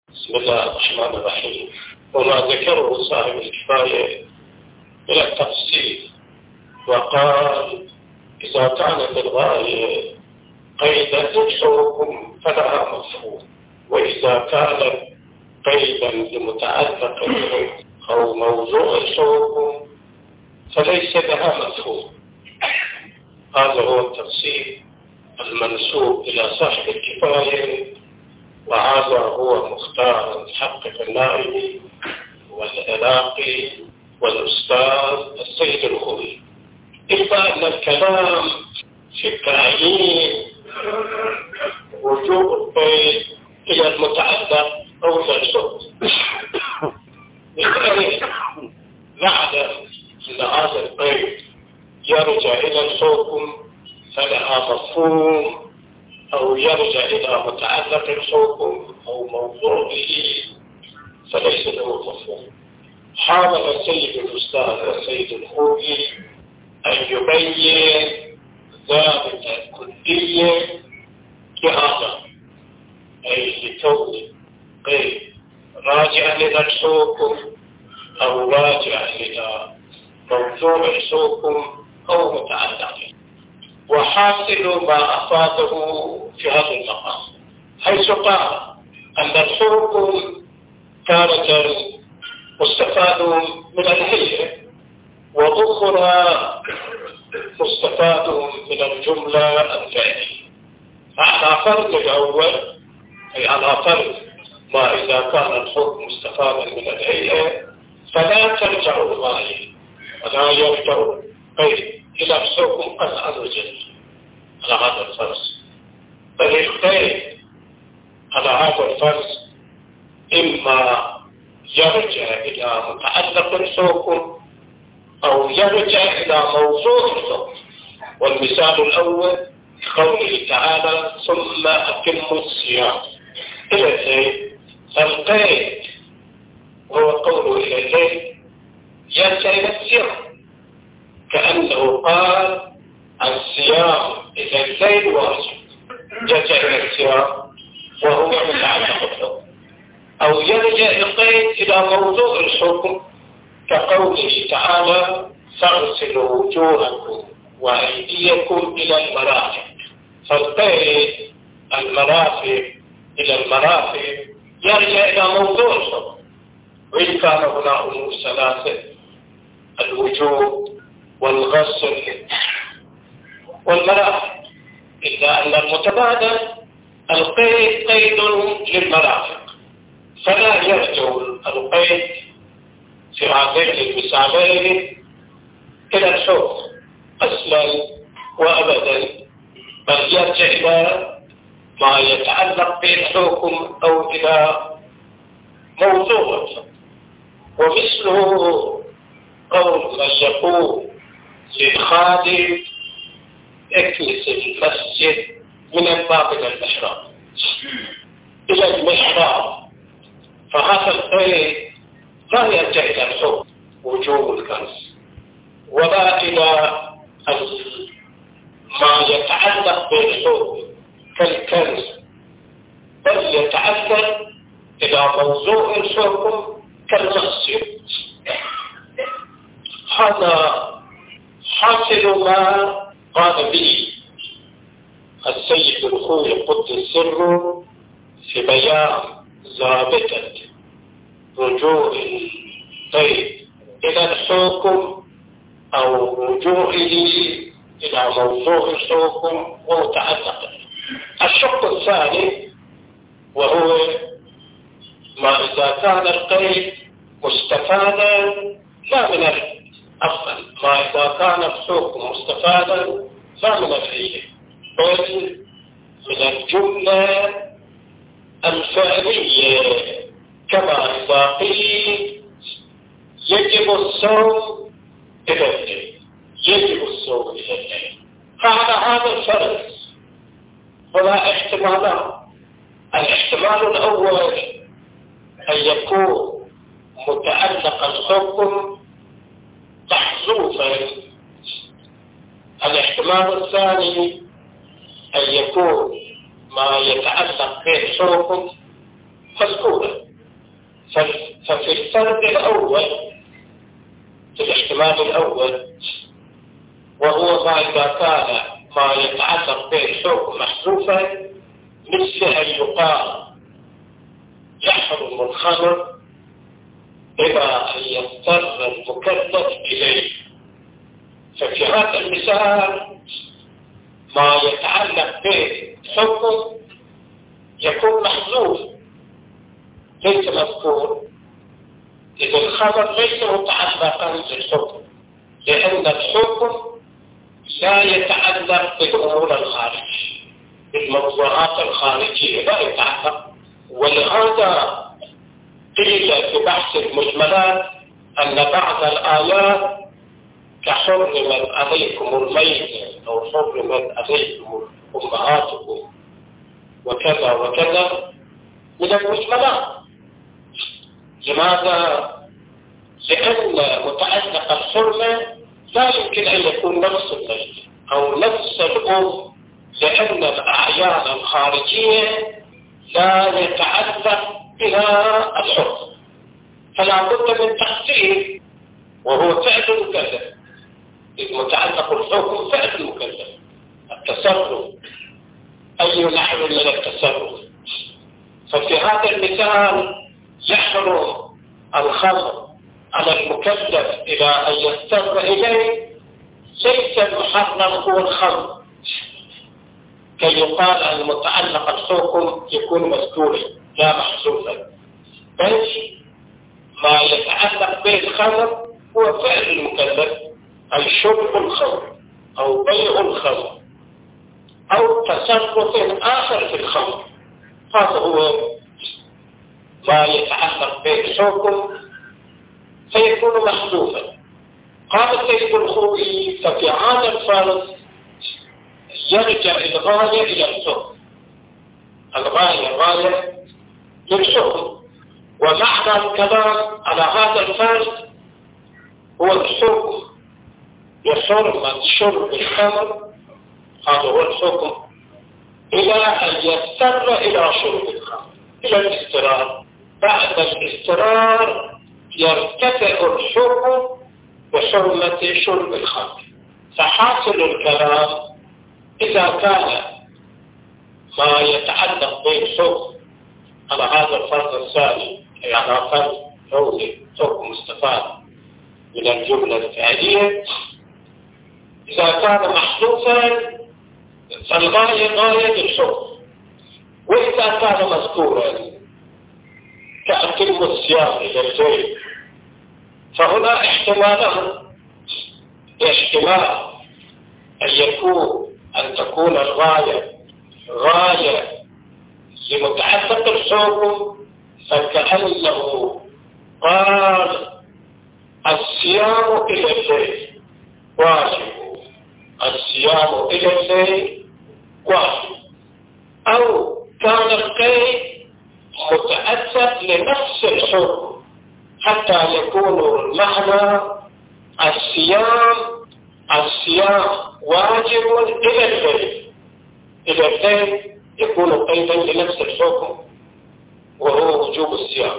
بسم الله الرحمن الرحيم. وما ذكره صاحب الكفاية من التفصيل، وقال: إذا كانت الغاية قيدا للحكم فلها مفهوم، وإذا كانت قيدا لمتعلق أو موضوع الحكم فليس لها مفهوم. هذا هو التفصيل المنسوب إلى صاحب الكفاية، وهذا هو مختار محقق النائب والعراقي والأستاذ السيد الخوي. إلا أن الكلام في تعيين وجوب القيد إلى المتعلق أو إلى الحكم، لذلك نعلم أن هذا القيد يرجع إلى الحكم فلها مفهوم، أو يرجع إلى متعلق الحكم أو موضوعه فليس له مفهوم. حاول السيد الأستاذ والسيد الخوي أن يبين ضابط الكلية لهذا، أي لكون قيد راجع إلى الحكم أو راجع إلى موضوع الحكم أو متعلق. وحاصل ما أفاده في هذا المقام حيث قال أن الحكم تارة مستفاد من الهيئة، وأخرى مستفاد من الجملة الفعلية. على فرض الأول، أي على فرض ما إذا كان الحكم مستفادا من الهيئة فلا ترجع الغاية ولا يرجع قيد إلى الحكم قطعا وجزما على هذا الفرض، بل القيد على هذا الفرض إما يرجع إلى متعلق الحكم أو يرجع إلى موضوع الحكم. والمثال الأول قوله تعالى: ثم أتموا الصيام إلى الليل. القيد وهو قوله إلى الليل يرجع إلى الصيام، كأنه قال الصيام إلى الليل واجب، يرجع إلى الصيام وهو متعلق الحكم. أو يرجع القيد إلى موضوع الحكم كقوله تعالى: فاغسلوا وجوهكم وأيديكم إلى المرافق. فالقيد المرافق إلى المرافق يرجع إلى موضوع الحكم، وإن كان هنا أمور ثلاثة: الوجوب والغسل والمرافق، إلا أن المتبادل القيد قيد للمرافق، فلا يرجع القيد في هذين المثالين إلى الحكم أصلا وأبدا، بل يرجع إلى ما يتعلق بالحكم أو إلى موضوع الحكم. ومثله قول من يقول للخادم: اكنس المسجد من الباب إلى المحراب إلى المحراب، فهذا القيد لا يرجع إلى الحكم وجوب الكنس ولا إلى ما يتعلق بالحكم كالكنس، بل يتعلق إلى موضوع الحكم كالمسجد. هذا حاصل ما قال به السيد الخوي قدس سره في بيان ضابطة رجوع القيد إلى الحكم أو رجوعه إلى موضوع الحكم ومتعلقه. الشق الثاني وهو ما إذا كان القيد مستفادا لا من الأفضل، ما إذا كان الحكم مستفادا لا من الهيئة بل من الجملة الفعلية، كما إذا قيل يجب الصوم إلى الليل، يجب الصوم إلى الليل. فعلى هذا الفرض هنا احتمالان: الاحتمال الأول أن يكون متعلق الحكم محذوفا، الاحتمال الثاني أن يكون ما يتعلق بالحكم مذكورة. ففي الفرد الأول، في الاحتمال الأول، وهو ما إذا كان ما يتعلق بالحكم محذوفا، مثل أن يقال يحرم الخمر إلى أن يضطر المكلف إليه. ففي هذا المثال ما يتعلق بالحكم يكون محذوف ليس مذكور، إذا الخبر ليس متعلقا بالحكم، لأن الحكم لا يتعلق بالأمور الخارجية، بالموضوعات الخارجية لا يتعلق. ولهذا قيل في بحث المجملات أن بعض الآيات كحرمت عليكم الميتة أو حرمت عليكم أمهاتكم وكذا وكذا من المجملات. لماذا؟ لأن متعلق الحرمة لا يمكن أن يكون نفس الميت أو نفس الأم، لأن الأعيان الخارجية لا يتعلق بها الحكم، فلا بد من تخصيص، وهو فعل المكلف. إذ متعلق الحكم فعل المكلف، التصرف، أي نحو من التصرف. ففي هذا المثال يحرم الخمر على المكلف إلى أن يضطر إليه، ليس المحرم هو الخمر كي يقال أن متعلق الحكم يكون مذكورا لا محذوفا، بل ما يتعلق به الخمر هو فعل المكلف، أي شرب الخمر أو بيع الخمر أو تصرف آخر في الخمر. هذا هو ما يتعلق به الحكم فيكون محذوفا. قال السيد الخوئي: ففي هذا الفرض يرجع الغاية إلى الحكم، الغاية غاية للحكم، ومعنى الكلام على هذا الفرض هو الحكم يحرم شرب الخمر، هذا هو الحكم، إلى أن يضطر إلى شرب الخمر، إلى الاضطرار. بعد الاضطرار يرتفع الحكم بحرمة شرب الخمر. فحاصل الكلام إذا كان ما يتعلق بالحكم على هذا الفرض الثاني، أي على فرض كوني حكم مستفاد من الجملة الفعلية، إذا كان محذوفا فالغاية غاية الحكم، وإذا كان مذكورا كأتم الصيام إلى الجيد فهنا احتمالان: احتمال أن تكون الغاية غاية لمتعلق الحكم، فكأنه قال الصيام إلى الليل واجب، الصيام إلى الليل واجب، أو كان القيد متأثر لنفس الحكم حتى يكون المعنى الصيام واجب إلى الليل، إلى الليل يكون قيدا لنفس الحكم وهو وجوب الصيام.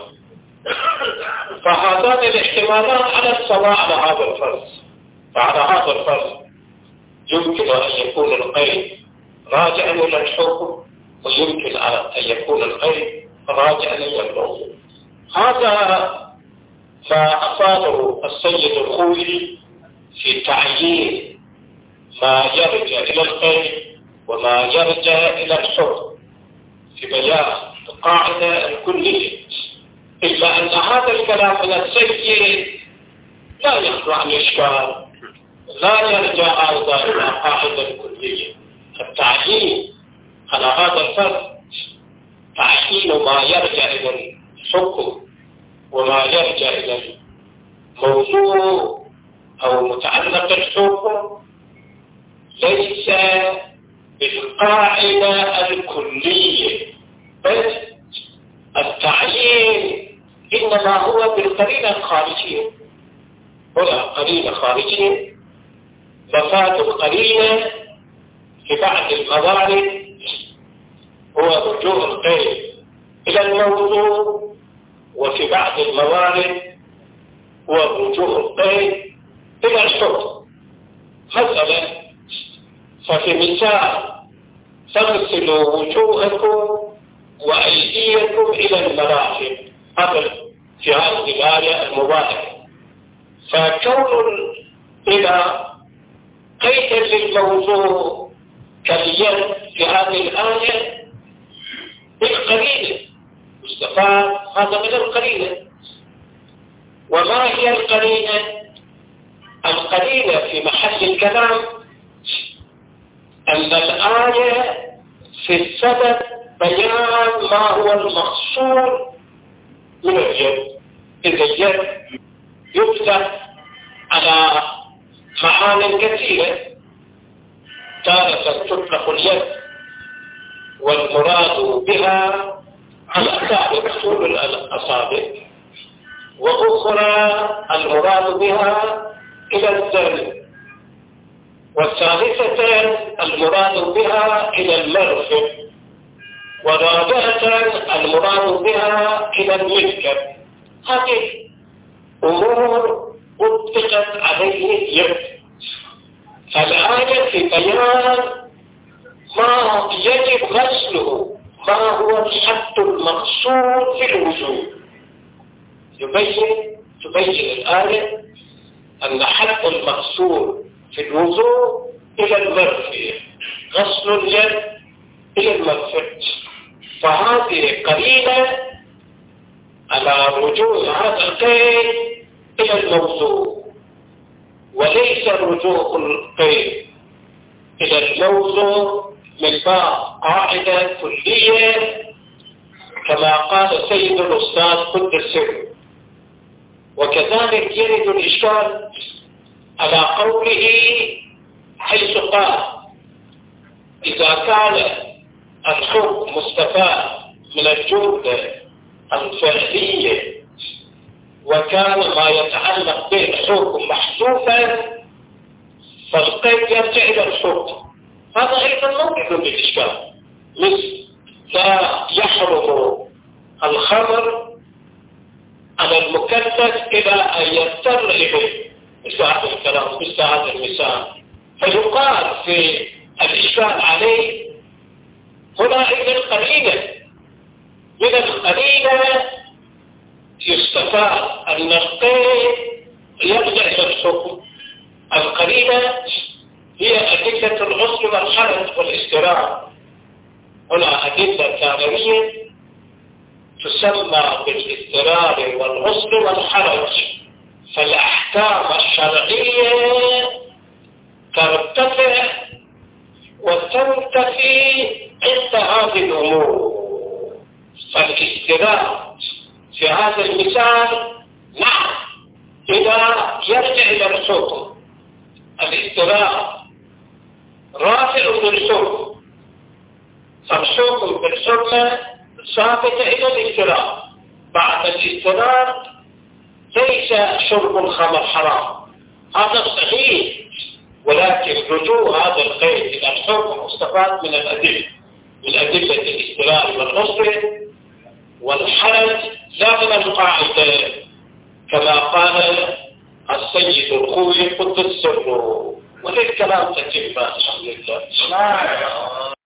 فهذان الاحتمالات على السواء على هذا الفرض. فعلى هذا الفرض يمكن أن يكون القيد راجعا إلى الحكم، ويمكن أن يكون القيد راجعا إلى الموضوع. هذا ما أفاده السيد الخوئي في تعيين ما يرجع إلى القيد وما يرجع إلى الحكم في بيان القاعدة الكلية، إلا أن هذا الكلام من السيد لا يخلو عن إشكال، لا يرجع أيضا إلى القاعدة الكلية. التعيين على هذا الفرق تعيين ما يرجع إلى الحكم وما يرجع إلى الموضوع أو متعلق الحكم ليس بالقاعدة الكلية، بل التعيين إنما هو بالقرينة الخارجية. هنا قرينة خارجية، مفاد القرينة في بعض الموارد هو رجوع القيد إلى الموضوع، وفي بعض الموارد والرجوع القيد إلى الحكم. مثلا ففي مثال تغسلوا وجوهكم وأيديكم إلى المرافق، هذا في هذه الآية المباركة. فكون إلى قيد للموضوع كاليد في هذه الآية بالقرينة مستفاد، هذا من القرينة. وما هي القرينة؟ القرينة في محل الكلام أن الآية في السبب بيان ما هو المقصود من اليد. إذا اليد يطلق على معان كثيرة، تارة تطلق اليد والمراد بها الأصابع، طول الأصابع، وأخرى المراد بها إلى الذنب، والثالثة المراد بها إلى المرفق، ورابعة المراد بها إلى الملكب. هذه أمور أطلقت عليه اليد. فالآية في بيان ما يجب غسله، ما هو الحد المقصود في الوجوب. تبين الآية أن حد المقصود في الوضوء إلى المرفق، غسل اليد إلى المرفق. فهذه قليلة على رجوع هذا القيد إلى الموضوع، وليس رجوع القيد إلى الموضوع من باب قاعدة كلية كما قال سيد الأستاذ قدس سره. وكذلك يرد الإشكال على قوله حيث قال إذا كان الحكم مستفاد من الجملة الفعلية وكان ما يتعلق به الحكم محذوفا فالقيد يرجع إلى الحكم. هذا أيضا موجود بالإشكال، مثل لا يحرم الخمر على المكلف إلى أن يضطر إليه، مثل هذا الكلام، مثل هذا المثال. فيقال في الإشكال عليه هنا إذن قليلا من القليلة يستفاد أن القيد يرجع إلى الحكم. القليلة هي أدلة الغسل والحرج والاستراحة. هنا أدلة ثانوية تسمى بالاضطرار والغسل والحرج، فالأحكام الشرعية ترتفع وتنتفي عند هذه الأمور. فالاضطرار في هذا المثال نعم إذا يرجع إلى الحكم، الاضطرار رافع للحكم، فالحكم بالحرمة ثابتة إلى الاضطرار. بعد الاضطرار ليس شرب الخمر حرام، هذا صحيح، ولكن رجوع هذا القيد إلى الحكم مستفاد من الأدلة، من أدلة الاضطرار والغسل والحرج لا من القاعدة كما قال السيد الخوي قدس سره. وللكلام تتم الحمد لله.